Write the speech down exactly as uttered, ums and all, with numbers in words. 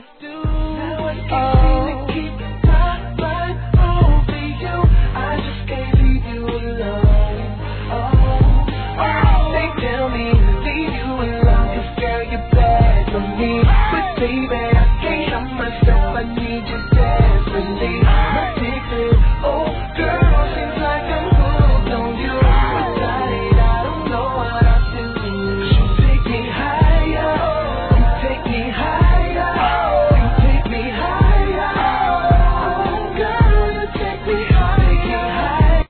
do. Now I can't seem to keep my mind over you. I just can't leave you alone. Oh, oh, they tell me to leave you alone, 'cause girl, you're bad for me. But baby, I can't help myself, I need you to